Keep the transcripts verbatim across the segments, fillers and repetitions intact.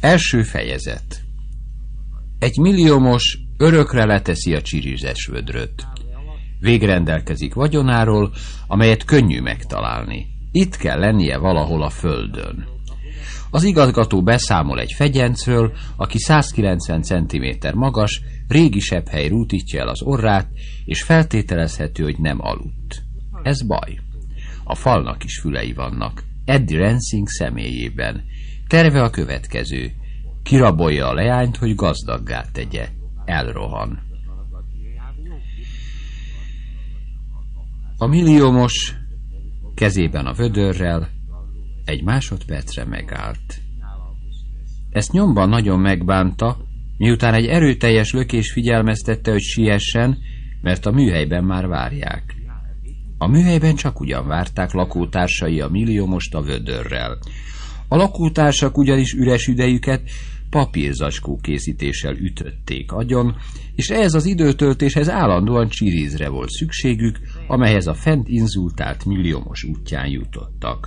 Első fejezet. Egy milliómos örökre leteszi a csirizes vödröt. Végrendelkezik vagyonáról, amelyet könnyű megtalálni. Itt kell lennie valahol a földön. Az igazgató beszámol egy fegyencről, aki százkilencven centiméter magas, régi sebhely rútítja el az orrát, és feltételezhető, hogy nem aludt. Ez baj. A falnak is fülei vannak. Eddie Rensing személyében. Terve a következő. Kirabolja a leányt, hogy gazdaggá tegye. Elrohan. A milliómos kezében a vödörrel egy másodpercre megállt. Ezt nyomban nagyon megbánta, miután egy erőteljes lökés figyelmeztette, hogy siessen, mert a műhelyben már várják. A műhelyben csak ugyan várták lakótársai a milliómost a vödörrel. A lakótársak ugyanis üres idejüket papírzacskó készítéssel ütötték agyon, és ehhez az időtöltéshez állandóan csirizre volt szükségük, amelyhez a fent inzultált milliómos útján jutottak.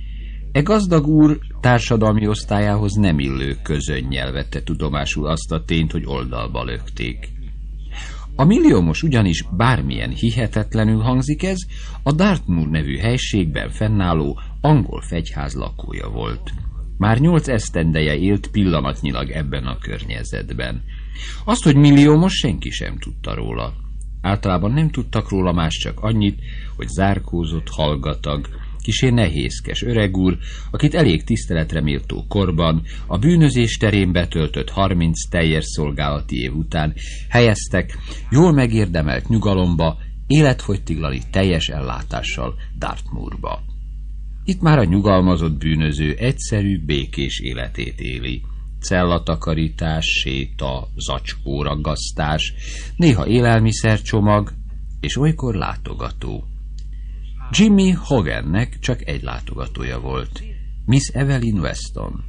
E gazdag úr társadalmi osztályához nem illő közönnyel vette tudomásul azt a tényt, hogy oldalba lökték. A milliómos ugyanis bármilyen hihetetlenül hangzik ez, a Dartmoor nevű helységben fennálló angol fegyház lakója volt. Már nyolc esztendeje élt pillanatnyilag ebben a környezetben. Azt, hogy milliómos, senki sem tudta róla. Általában nem tudtak róla más, csak annyit, hogy zárkózott, hallgatag, kissé nehézkes öreg úr, akit elég tiszteletre méltó korban, a bűnözés terén betöltött harminc teljes szolgálati év után helyeztek jól megérdemelt nyugalomba, életfogytiglani teljes ellátással Dartmoorba. Itt már a nyugalmazott bűnöző egyszerű, békés életét éli. Cellatakarítás, séta, zacskóragasztás, néha élelmiszercsomag, és olykor látogató. Jimmy Hogannek csak egy látogatója volt, Miss Evelyn Weston.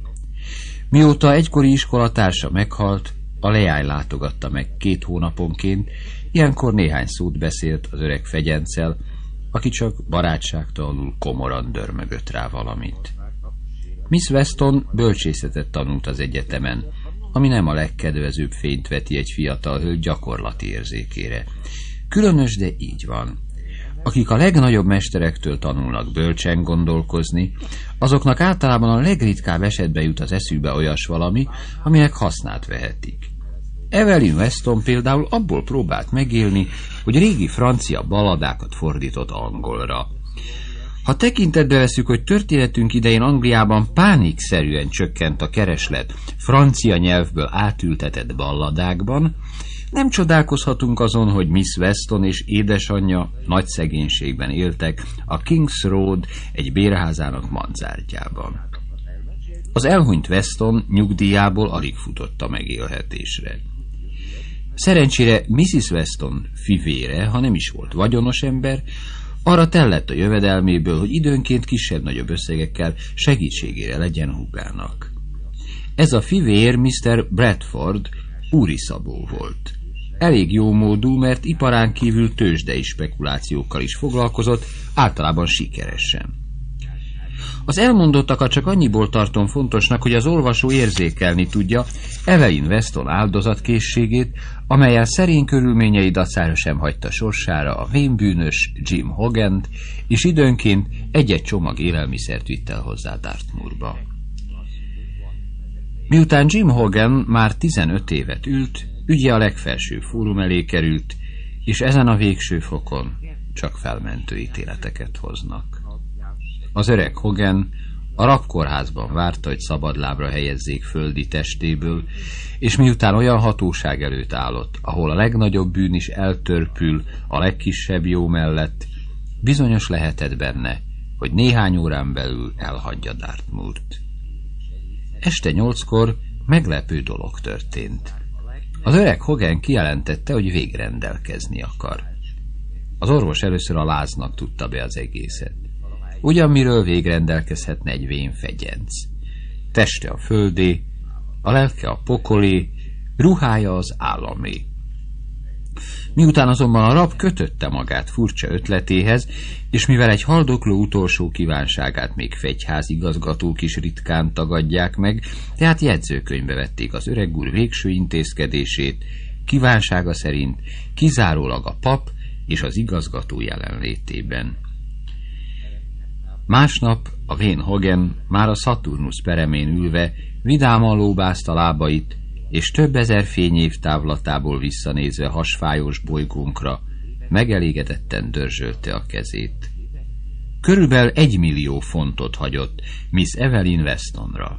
Mióta egykori iskolatársa meghalt, a leány látogatta meg két hónaponként, ilyenkor néhány szót beszélt az öreg fegyenccel, aki csak barátságtalanul komoran dörmögött rá valamit. Miss Weston bölcsészetet tanult az egyetemen, ami nem a legkedvezőbb fényt veti egy fiatal hölgy gyakorlati érzékére. Különös, de így van. Akik a legnagyobb mesterektől tanulnak bölcsen gondolkozni, azoknak általában a legritkább esetben jut az eszükbe olyas valami, aminek hasznát vehetik. Evelyn Weston például abból próbált megélni, hogy régi francia balladákat fordított angolra. Ha tekintetbe veszük, hogy történetünk idején Angliában pánikszerűen csökkent a kereslet francia nyelvből átültetett balladákban, nem csodálkozhatunk azon, hogy Miss Weston és édesanyja nagy szegénységben éltek a King's Road egy bérházának manzártjában. Az elhunyt Weston nyugdíjából alig futott a megélhetésre. Szerencsére missus Weston fivére, ha nem is volt vagyonos ember, arra tellett a jövedelméből, hogy időnként kisebb-nagyobb összegekkel segítségére legyen húgának. Ez a fivér miszter Bradford úri szabó volt. Elég jómódú, mert iparán kívül tőzsdei spekulációkkal is foglalkozott, általában sikeresen. Az elmondottakat csak annyiból tartom fontosnak, hogy az olvasó érzékelni tudja Evelyn Weston áldozatkészségét, amellyel szerény körülményei dacára sem hagyta sorsára a vénbűnös Jim Hogant, és időnként egy-egy csomag élelmiszert vitt el hozzá Dartmoorba. Miután Jim Hogan már tizenöt évet ült, ügye a legfelső fórum elé került, és ezen a végső fokon csak felmentő ítéleteket hoznak. Az öreg Hogan a rabkórházban várta, hogy szabadlábra helyezzék földi testéből, és miután olyan hatóság előtt állott, ahol a legnagyobb bűn is eltörpül a legkisebb jó mellett, bizonyos lehetett benne, hogy néhány órán belül elhagyja Dartmoort. Este nyolckor meglepő dolog történt. Az öreg Hogan kijelentette, hogy végrendelkezni akar. Az orvos először a láznak tudta be az egészet. Ugyan miről végrendelkezhetne egy vén fegyenc. Teste a földé, a lelke a pokolé, ruhája az államé. Miután azonban a rab kötötte magát furcsa ötletéhez, és mivel egy haldokló utolsó kívánságát még fegyházigazgatók is ritkán tagadják meg, tehát jegyzőkönyvbe vették az öreg úr végső intézkedését, kívánsága szerint kizárólag a pap és az igazgató jelenlétében. Másnap a vén Hogan már a Saturnus peremén ülve vidáman lóbázta lábait, és több ezer fényév távlatából visszanézve hasfájós bolygónkra megelégedetten dörzsölte a kezét. Körülbelül egy millió fontot hagyott Miss Evelyn Westonra.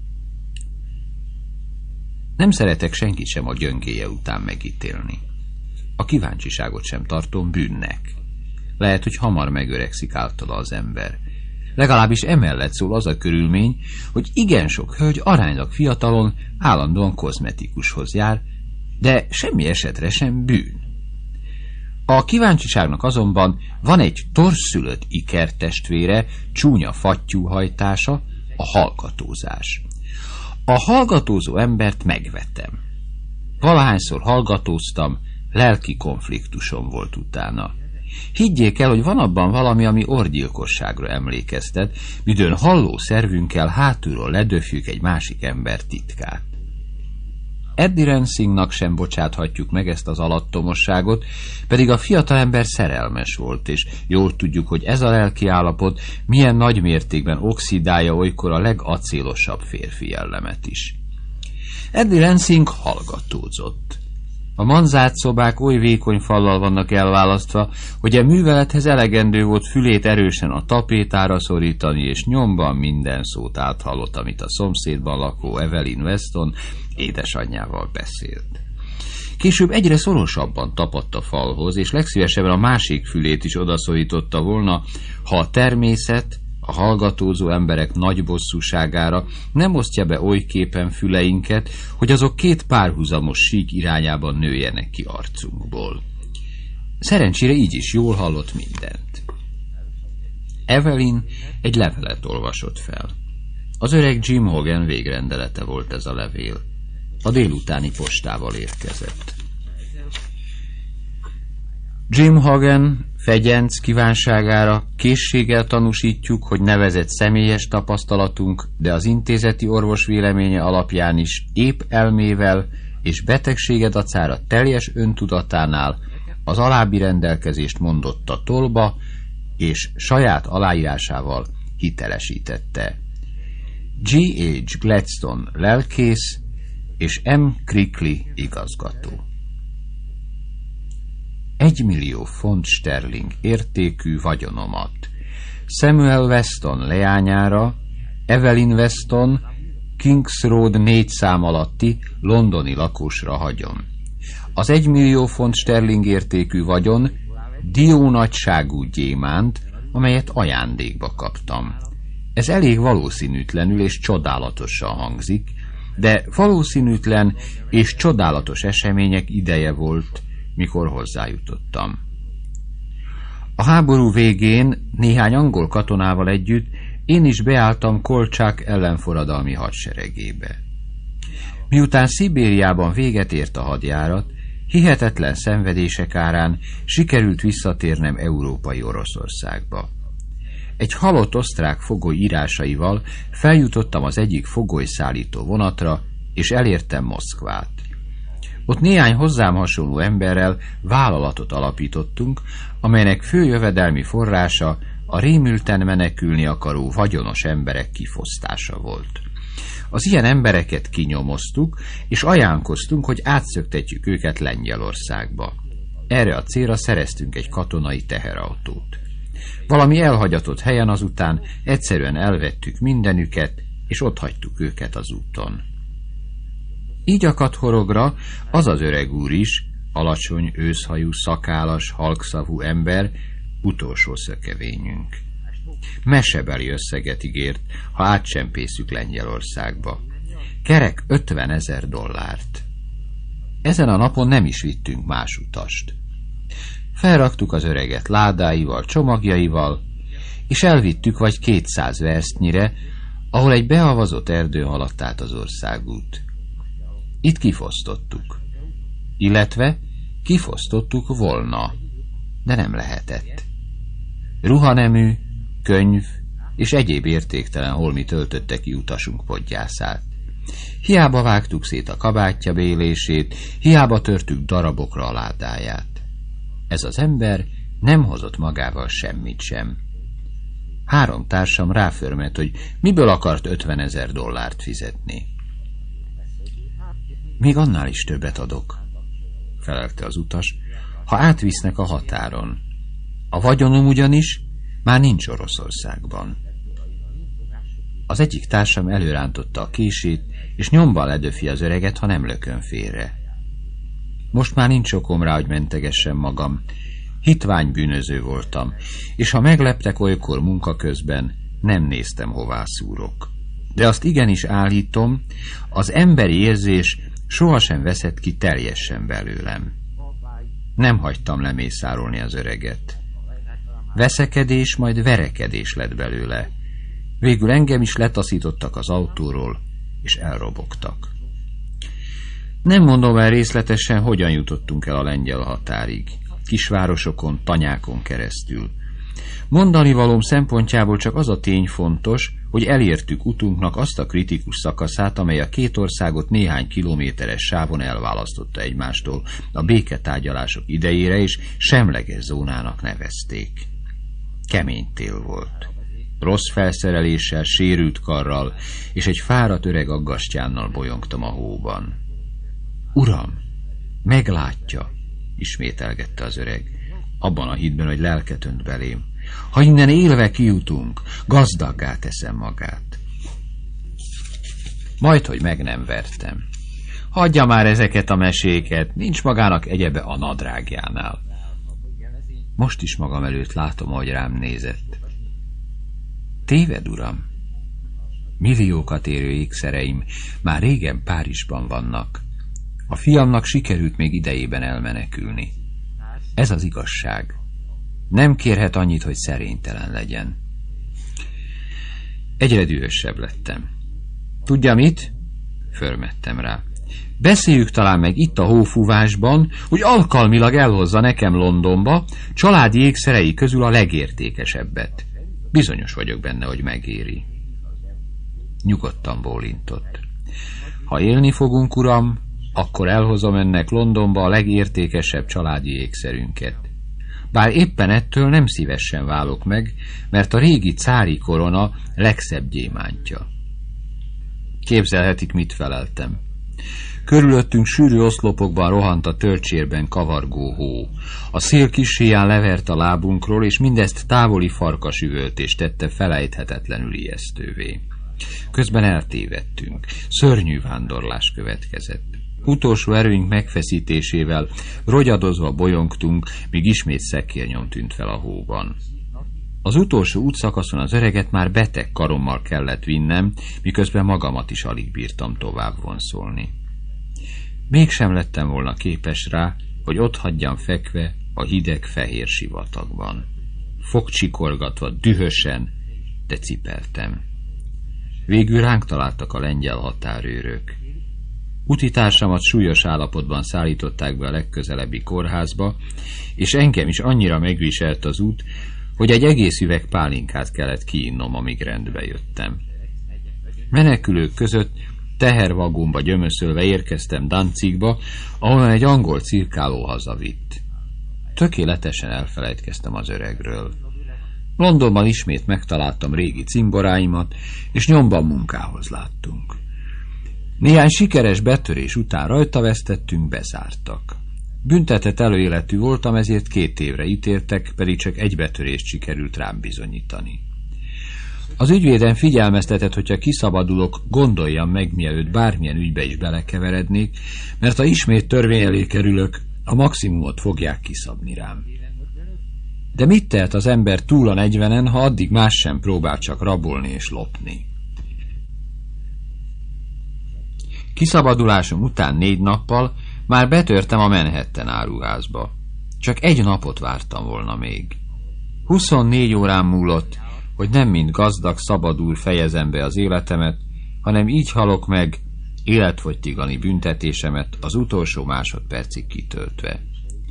Nem szeretek senkit sem a gyöngéje után megítélni. A kíváncsiságot sem tartom bűnnek. Lehet, hogy hamar megöregszik általa az ember. Legalábbis emellett szól az a körülmény, hogy igen sok hölgy aránylag fiatalon állandóan kozmetikushoz jár, de semmi esetre sem bűn. A kíváncsiságnak azonban van egy torszülött ikertestvére, csúnya fattyúhajtása, a hallgatózás. A hallgatózó embert megvetem. Valahányszor hallgatóztam, lelki konfliktusom volt utána. Higgyék el, hogy van abban valami, ami orgyilkosságra emlékeztet, midőn halló szervünkkel hátulról ledöfjük egy másik ember titkát. Eddie Rensingnak sem bocsáthatjuk meg ezt az alattomosságot, pedig a fiatalember szerelmes volt, és jól tudjuk, hogy ez a lelki állapot milyen nagy mértékben oxidálja olykor a legacélosabb férfi jellemet is. Eddie Rensing hallgatózott. A manzárt szobák oly vékony fallal vannak elválasztva, hogy a művelethez elegendő volt fülét erősen a tapétára szorítani, és nyomban minden szót áthallott, amit a szomszédban lakó Evelyn Weston édesanyjával beszélt. Később egyre szorosabban tapadt a falhoz, és legszívesebben a másik fülét is odaszorította volna, ha a természet, a hallgatózó emberek nagy bosszúságára nem osztja be oly képen füleinket, hogy azok két párhuzamos sík irányában nőjenek ki arcunkból. Szerencsére így is jól hallott mindent. Evelyn egy levelet olvasott fel. Az öreg Jim Hogan végrendelete volt ez a levél. A délutáni postával érkezett. Jim Hogan fegyenc kívánságára készséggel tanúsítjuk, hogy nevezett személyes tapasztalatunk, de az intézeti orvos véleménye alapján is épp elmével és betegsége dacára teljes öntudatánál az alábbi rendelkezést mondotta tolba, és saját aláírásával hitelesítette. G H Gladstone lelkész és M. Crickley igazgató. Egy millió font sterling értékű vagyonomat Samuel Weston leányára, Evelyn Weston, Kings Road négy szám alatti londoni lakósra hagyom. Az egy millió font sterling értékű vagyon diónagyságú gyémánt, amelyet ajándékba kaptam. Ez elég valószínűtlenül és csodálatosan hangzik, de valószínűtlen és csodálatos események ideje volt, mikor hozzájutottam. A háború végén néhány angol katonával együtt én is beálltam Kolcsák ellenforradalmi hadseregébe. Miután Szibériában véget ért a hadjárat, hihetetlen szenvedések árán sikerült visszatérnem európai Oroszországba. Egy halott osztrák fogoly írásaival feljutottam az egyik fogolyszállító vonatra, és elértem Moszkvát. Ott néhány hozzám hasonló emberrel vállalatot alapítottunk, amelynek fő jövedelmi forrása a rémülten menekülni akaró vagyonos emberek kifosztása volt. Az ilyen embereket kinyomoztuk, és ajánlkoztunk, hogy átszöktetjük őket Lengyelországba. Erre a célra szereztünk egy katonai teherautót. Valami elhagyatott helyen azután egyszerűen elvettük mindenüket, és ott hagytuk őket az úton. Így akadt horogra az az öreg úr is, alacsony, őszhajú, szakálas, halkszavú ember, utolsó szökevényünk. Mesebeli összeget ígért, ha átcsempészük Lengyelországba. Kerek ötvenezer dollárt. Ezen a napon nem is vittünk más utast. Felraktuk az öreget ládáival, csomagjaival, és elvittük vagy kétszáz versznyire, ahol egy beavazott erdő haladt át az országút. Itt kifosztottuk. Illetve Kifosztottuk volna, de nem lehetett. Ruhanemű, könyv és egyéb értéktelen holmi töltötte ki utasunk podgyászát. Hiába vágtuk szét a kabátja bélését, hiába törtük darabokra a ládáját. Ez az ember nem hozott magával semmit sem. Három társam ráförmet, hogy miből akart ötvenezer dollárt fizetni. Még annál is többet adok, felelte az utas, ha átvisznek a határon. A vagyonom ugyanis már nincs Oroszországban. Az egyik társam előrántotta a kését, és nyomban ledöfi az öreget, ha nem lökön félre. Most már nincs okom rá, hogy mentegessem magam. Hitvány bűnöző voltam, és ha megleptek olykor munka közben, nem néztem, hová szúrok. De azt igenis állítom, az emberi érzés sohasem veszett ki teljesen belőlem. Nem hagytam lemészárolni az öreget. Veszekedés, majd verekedés lett belőle. Végül engem is letaszítottak az autóról, és elrobogtak. Nem mondom el részletesen, hogyan jutottunk el a lengyel határig. Kisvárosokon, tanyákon keresztül. Mondani valóm szempontjából csak az a tény fontos, hogy elértük utunknak azt a kritikus szakaszát, amely a két országot néhány kilométeres sávon elválasztotta egymástól a béketárgyalások idejére, és semleges zónának nevezték. Kemény tél volt. Rossz felszereléssel, sérült karral és egy fáradt öreg aggastyánnal bolyongtam a hóban. Uram, meglátja, ismételgette az öreg, abban a hitben, hogy lelket önt belém. Ha innen élve kijutunk, gazdaggá teszem magát. Majd, hogy meg nem vertem. Hagyja már ezeket a meséket, nincs magának egyebe a nadrágjánál. Most is magam előtt látom, ahogy rám nézett. Téved, uram. Milliókat érő ékszereim már régen Párizsban vannak. A fiamnak sikerült még idejében elmenekülni. Ez az igazság. Nem kérhet annyit, hogy szerénytelen legyen. Egyre dühösebb lettem. Tudja mit? Fölmettem rá. Beszéljük talán meg itt a hófúvásban, hogy alkalmilag elhozza nekem Londonba családi ékszerei közül a legértékesebbet. Bizonyos vagyok benne, hogy megéri. Nyugodtan bólintott. Ha élni fogunk, uram, akkor elhozom önnek Londonba a legértékesebb családi ékszerünket. Bár éppen ettől nem szívesen válok meg, mert a régi cári korona legszebb gyémántja. Képzelhetik, mit feleltem. Körülöttünk sűrű oszlopokban rohant a tölcsérben kavargó hó. A szél kissé-ján levert a lábunkról, és mindezt távoli farkasüvöltés tette felejthetetlenül ijesztővé. Közben eltévedtünk. Szörnyű vándorlás következett. Utolsó erőink megfeszítésével rogyadozva bolyongtunk, míg ismét szekérnyom tűnt fel a hóban. Az utolsó útszakaszon az öreget már beteg karommal kellett vinnem, miközben magamat is alig bírtam tovább vonszolni. Mégsem lettem volna képes rá, hogy ott hagyjam fekve a hideg fehér sivatagban. Fogcsikorgatva, dühösen, de cipeltem. Végül ránk találtak a lengyel határőrök. Utitársamat súlyos állapotban szállították be a legközelebbi kórházba, és engem is annyira megviselt az út, hogy egy egész üveg pálinkát kellett kiinnom, amíg rendbe jöttem. Menekülők között tehervagónba gyömöszölve érkeztem Danzigba, ahonnan egy angol cirkáló hazavitt. Tökéletesen elfelejtkeztem az öregről. Londonban ismét megtaláltam régi cimboráimat, és nyomban munkához láttunk. Néhány sikeres betörés után rajta vesztettünk, bezártak. Büntetett előéletű voltam, ezért két évre ítéltek, pedig csak egy betörést sikerült rám bizonyítani. Az ügyvédem figyelmeztetett, hogyha kiszabadulok, gondoljam meg, mielőtt bármilyen ügybe is belekeverednék, mert ha ismét törvény elé kerülök, a maximumot fogják kiszabni rám. De mit tehet az ember túl a negyvenen, ha addig más sem próbál, csak rabolni és lopni? Kiszabadulásom után négy nappal már betörtem a Manhattan áruházba. Csak egy napot vártam volna még. Huszonnégy órán múlott, hogy nem mint gazdag szabadul fejezem be az életemet, hanem így halok meg, életfogytigani büntetésemet az utolsó másodpercig kitöltve.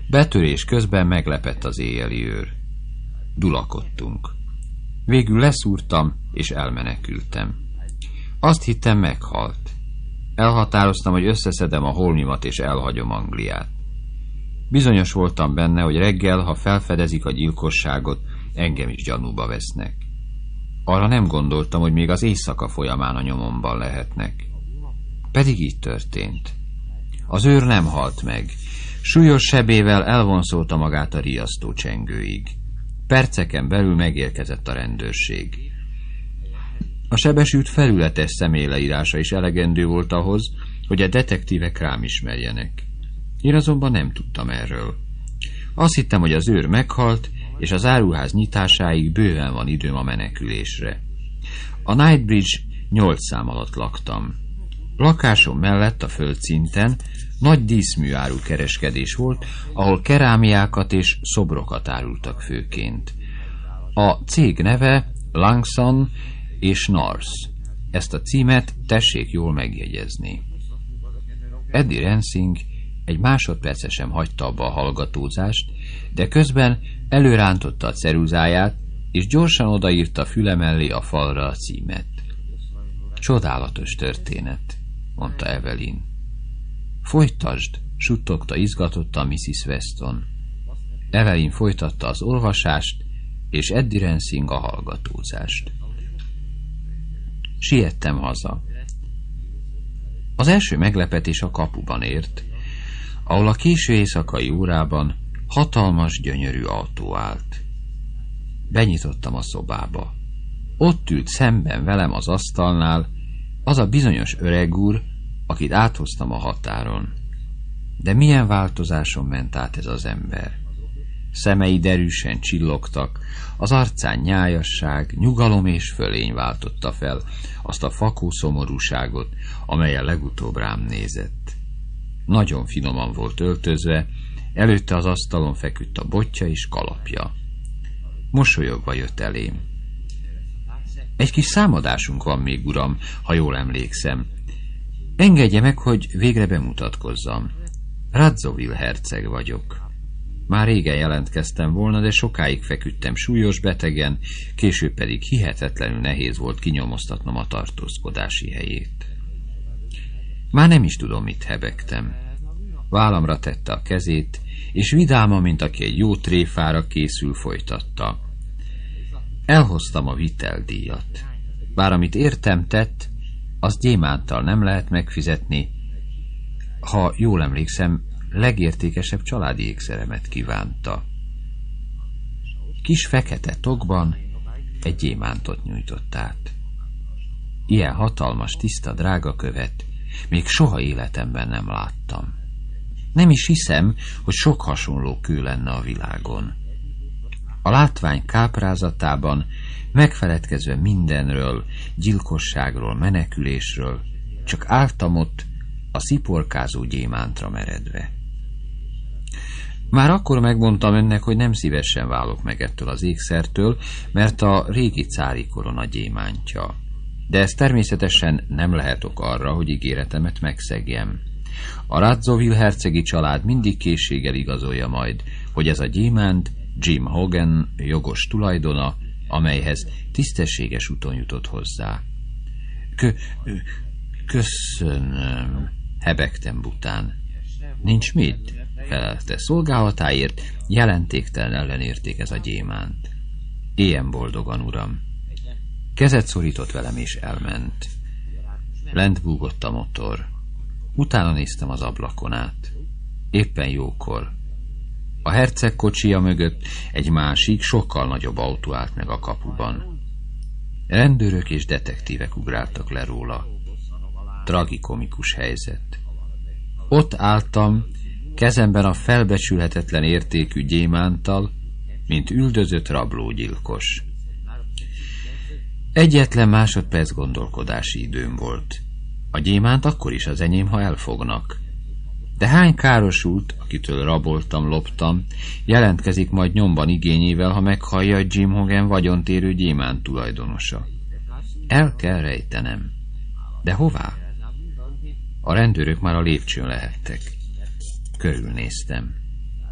Betörés közben meglepett az éjjeli őr. Dulakodtunk. Végül leszúrtam, és elmenekültem. Azt hittem, meghalt. Elhatároztam, hogy összeszedem a holmimat, és elhagyom Angliát. Bizonyos voltam benne, hogy reggel, ha felfedezik a gyilkosságot, engem is gyanúba vesznek. Arra nem gondoltam, hogy még az éjszaka folyamán a nyomomban lehetnek. Pedig így történt. Az őr nem halt meg. Súlyos sebével elvonszolta magát a riasztó csengőig. Perceken belül megérkezett a rendőrség. A sebesült felületes személyleírása is elegendő volt ahhoz, hogy a detektívek rám ismerjenek. Én azonban nem tudtam erről. Azt hittem, hogy az őr meghalt, és az áruház nyitásáig bőven van időm a menekülésre. A Knightsbridge nyolc szám alatt laktam. Lakásom mellett a földszinten nagy díszműáru kereskedés volt, ahol kerámiákat és szobrokat árultak főként. A cég neve Langson és North. Ezt a címet tessék jól megjegyezni. Eddie Rensing egy másodperce sem hagyta abba a hallgatózást, de közben előrántotta a ceruzáját, és gyorsan odaírta füle mellé a falra a címet. Csodálatos történet, mondta Evelyn. Folytasd, suttogta izgatottan missziz Weston. Evelyn folytatta az olvasást, és Eddie Rensing a hallgatózást. Siettem haza. Az első meglepetés a kapuban ért, ahol a késő éjszakai órában hatalmas, gyönyörű autó állt. Benyitottam a szobába. Ott ült szemben velem az asztalnál az a bizonyos öreg úr, akit áthoztam a határon. De milyen változáson ment át ez az ember? Szemei derűsen csillogtak, az arcán nyájasság, nyugalom és fölény váltotta fel azt a fakó szomorúságot, amelyen legutóbb rám nézett. Nagyon finoman volt öltözve, előtte az asztalon feküdt a botja és kalapja. Mosolyogva jött elém. Egy kis számadásunk van még, uram, ha jól emlékszem. Engedje meg, hogy végre bemutatkozzam. Radziwill herceg vagyok. Már régen jelentkeztem volna, de sokáig feküdtem súlyos betegen, később pedig hihetetlenül nehéz volt kinyomoztatnom a tartózkodási helyét. Már nem is tudom, mit hebegtem. Vállamra tette a kezét, és vidáma, mint aki egy jó tréfára készül, folytatta. Elhoztam a viteldíjat. Bár amit értem tett, azt gyémánttal nem lehet megfizetni. Ha jól emlékszem, legértékesebb családi ékszeremet kívánta. Kis fekete tokban egy gyémántot nyújtott át. Ilyen hatalmas, tiszta drága követ még soha életemben nem láttam. Nem is hiszem, hogy sok hasonló kő lenne a világon. A látvány káprázatában, megfeledkezve mindenről, gyilkosságról, menekülésről, csak álltam ott a sziporkázó gyémántra meredve. Már akkor megmondtam önnek, hogy nem szívesen válok meg ettől az ékszertől, mert a régi cári korona gyémántja. De ez természetesen nem lehet ok arra, hogy ígéretemet megszegjem. A Radziwill hercegi család mindig készséggel igazolja majd, hogy ez a gyémánt Jim Hogan jogos tulajdona, amelyhez tisztességes úton jutott hozzá. Kö... köszönöm, hebegtem bután. Nincs mit, felelte, szolgálatáért jelentéktelen ellenérték ez a gyémánt. Éljen boldogan, uram. Kezet szorított velem és elment. Lent búgott a motor. Utána néztem az ablakon át. Éppen jókor. A herceg kocsija mögött egy másik, sokkal nagyobb autó állt meg a kapuban. Rendőrök és detektívek ugráltak le róla. Tragikomikus helyzet. Ott álltam, kezemben a felbecsülhetetlen értékű gyémántal, mint üldözött rablógyilkos. Egyetlen másodperc gondolkodási időm volt. A gyémánt akkor is az enyém, ha elfognak. De hány károsult, akitől raboltam, loptam, jelentkezik majd nyomban igényével, ha meghallja, hogy Jim Hogan vagyontérő gyémánt tulajdonosa. El kell rejtenem. De hová? A rendőrök már a lépcsőn lehettek. Körülnéztem.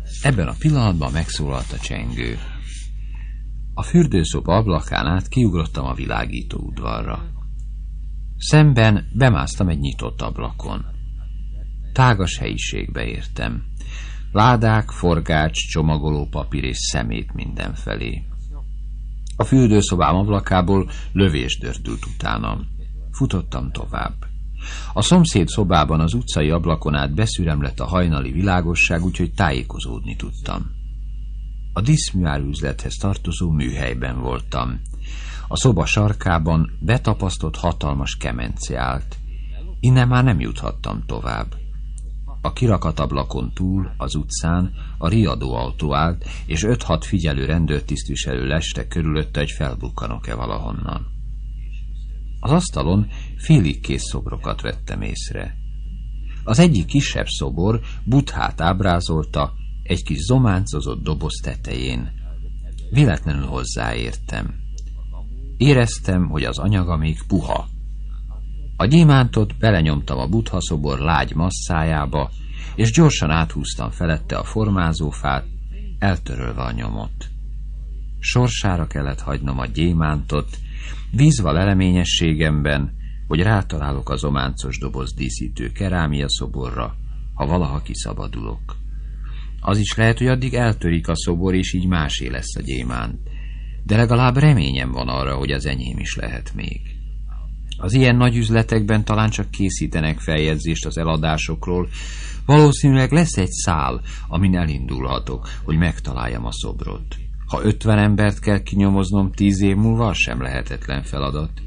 Ebben a pillanatban megszólalt a csengő. A fürdőszoba ablakán át kiugrottam a világító udvarra. Szemben bemásztam egy nyitott ablakon. Tágas helyiségbe értem. Ládák, forgács, csomagoló papír és szemét mindenfelé. A fürdőszobám ablakából lövés dördült utánam. Futottam tovább. A szomszéd szobában az utcai ablakon át beszüremlett a hajnali világosság, úgyhogy tájékozódni tudtam. A díszműárüzlethez tartozó műhelyben voltam. A szoba sarkában betapasztott hatalmas kemence állt. Innen már nem juthattam tovább. A kirakatablakon túl, az utcán a riadóautó állt, és öt-hat figyelő rendőrtisztviselő leste körülötte, hogy felbukkanok-e valahonnan. Az asztalon félig kész szobrokat vettem észre. Az egyik kisebb szobor Buddhát ábrázolta egy kis zománcozott doboz tetején. Véletlenül hozzáértem. Éreztem, hogy az anyaga még puha. A gyémántot belenyomtam a Buddha szobor lágy masszájába, és gyorsan áthúztam felette a formázófát, eltörölve a nyomot. Sorsára kellett hagynom a gyémántot, bízva leleményességemben, hogy rátalálok az ománcos doboz díszítő kerámia szoborra, ha valaha kiszabadulok. Az is lehet, hogy addig eltörik a szobor, és így másé lesz a gyémánt, de legalább reményem van arra, hogy az enyém is lehet még. Az ilyen nagy üzletekben talán csak készítenek feljegyzést az eladásokról, valószínűleg lesz egy szál, amin elindulhatok, hogy megtaláljam a szobrot. Ha ötven embert kell kinyomoznom tíz év múlva, az sem lehetetlen feladat.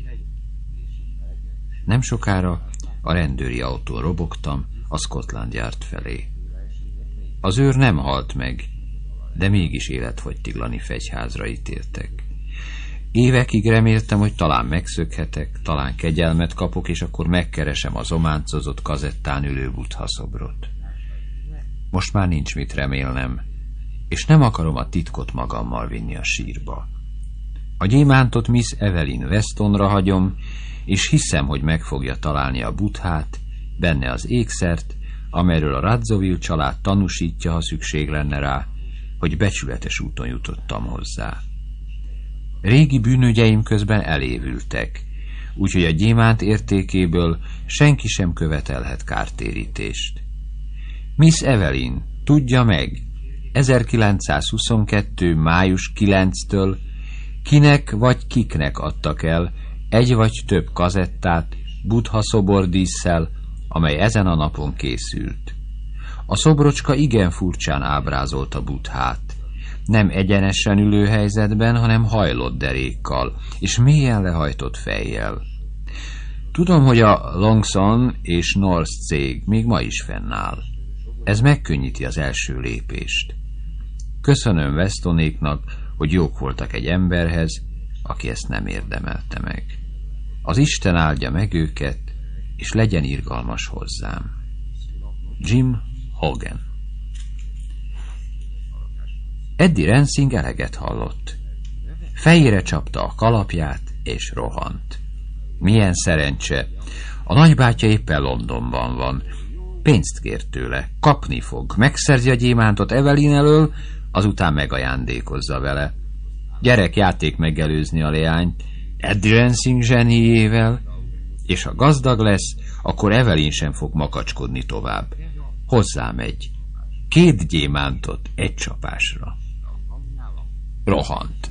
Nem sokára a rendőri autón robogtam a Scotland Yard felé. Az őr nem halt meg, de mégis életfogytiglani fegyházra ítéltek. Évekig reméltem, hogy talán megszökhetek, talán kegyelmet kapok, és akkor megkeresem az ománcozott kazettán ülő Buddha szobrot. Most már nincs mit remélnem, és nem akarom a titkot magammal vinni a sírba. A gyémántot Miss Evelyn Westonra hagyom, és hiszem, hogy meg fogja találni a Buddhát, benne az ékszert, amelyről a Radziwill család tanúsítja, ha szükség lenne rá, hogy becsületes úton jutottam hozzá. Régi bűnügyeim közben elévültek, úgyhogy a gyémánt értékéből senki sem követelhet kártérítést. Miss Evelyn, tudja meg, ezerkilencszázhuszonkettő. május kilencedikétől kinek vagy kiknek adtak el egy vagy több kazettát Buddha szobordísszel, amely ezen a napon készült. A szobrocska igen furcsán ábrázolta Buddhát, nem egyenesen ülő helyzetben, hanem hajlott derékkal, és mélyen lehajtott fejjel. Tudom, hogy a Longson és North cég még ma is fennáll. Ez megkönnyíti az első lépést. Köszönöm Westonéknak, hogy jók voltak egy emberhez, aki ezt nem érdemelte meg. Az Isten áldja meg őket, és legyen irgalmas hozzám. Jim Hogan. Eddie Rensing eleget hallott. Fejére csapta a kalapját, és rohant. Milyen szerencse! A nagybátyja éppen Londonban van. Pénzt kér tőle, kapni fog, megszerzi a gyémántot Evelyn elől, azután megajándékozza vele. Gyerek játék megelőzni a leányt, Eddie Rensing zseniével, és ha gazdag lesz, akkor Evelyn sem fog makacskodni tovább. Hozzámegy. Két gyémántot egy csapásra. Rohant.